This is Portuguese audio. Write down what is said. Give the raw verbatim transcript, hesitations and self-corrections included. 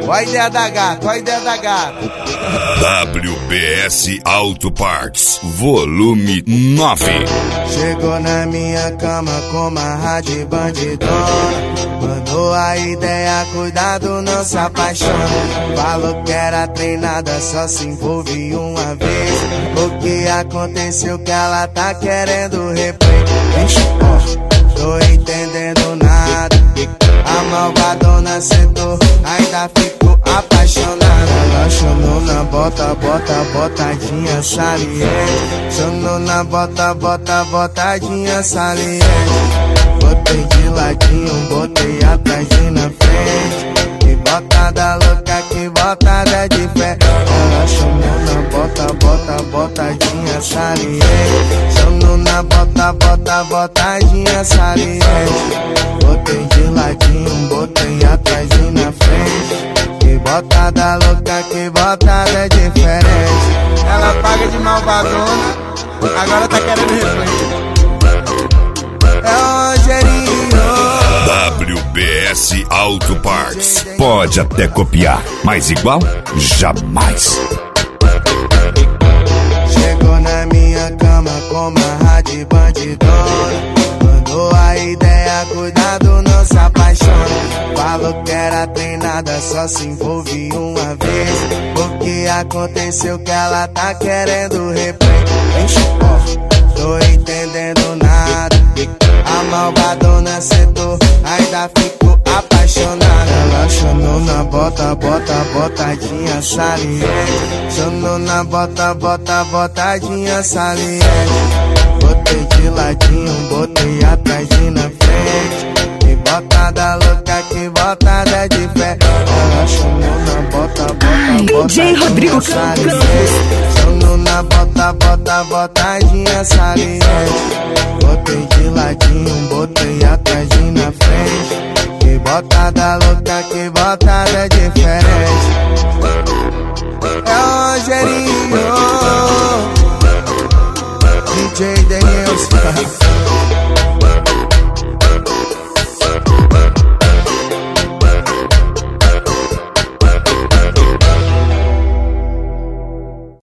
Ó a ideia da gata, ó a ideia da gata. W B S Auto Parts, volume nove. Chegou na minha cama com uma rádio bandidona. Mandou a ideia, cuidado, não se apaixona. Falou que era treinada, só se envolve uma vez. O que aconteceu que ela tá querendo replay? Ixi, ó, tô entendendo nada. A malvadona sentou, ainda ficou apaixonada. Ela chamou na bota, bota, botadinha saliente. Chamou na bota, bota, botadinha saliente. Botei de ladinho, botei atrás e na frente. Que botada louca, que botada de fé. Ela chamou na bota, bota, botadinha saliente. Chamou na bota, bota, botadinha saliente. Botei de ladinho, botei atrás e na frente. Que botada louca, que botada diferente. Ela paga de malvadona, agora tá querendo replay. É o Rogerinho. W B S Auto Parts. Pode até copiar, mas igual, jamais. Chegou na minha cama com uma rádio bandidona. Mandou a ideia, cuidado, não se apaixona. Falou que era treinada, só se envolve uma vez. O que aconteceu que ela tá querendo replay? Ixi, ó, tô entendendo nada. A malvadona sentou, ainda ficou apaixonada. Ela chamou na bota, bota, botadinha saliente. Chamou na bota, bota, botadinha saliente. Botei de ladinho, botei atrás e na frente. Que botada louca, que botada de fé. Ela chamou na bota, bota, botadinha saliente. Chamou na bota, bota, botadinha saliente. Botei de ladinho, botei atrás e na frente. Que botada louca, que botada diferente. É o Rogerinho, D J Denilson.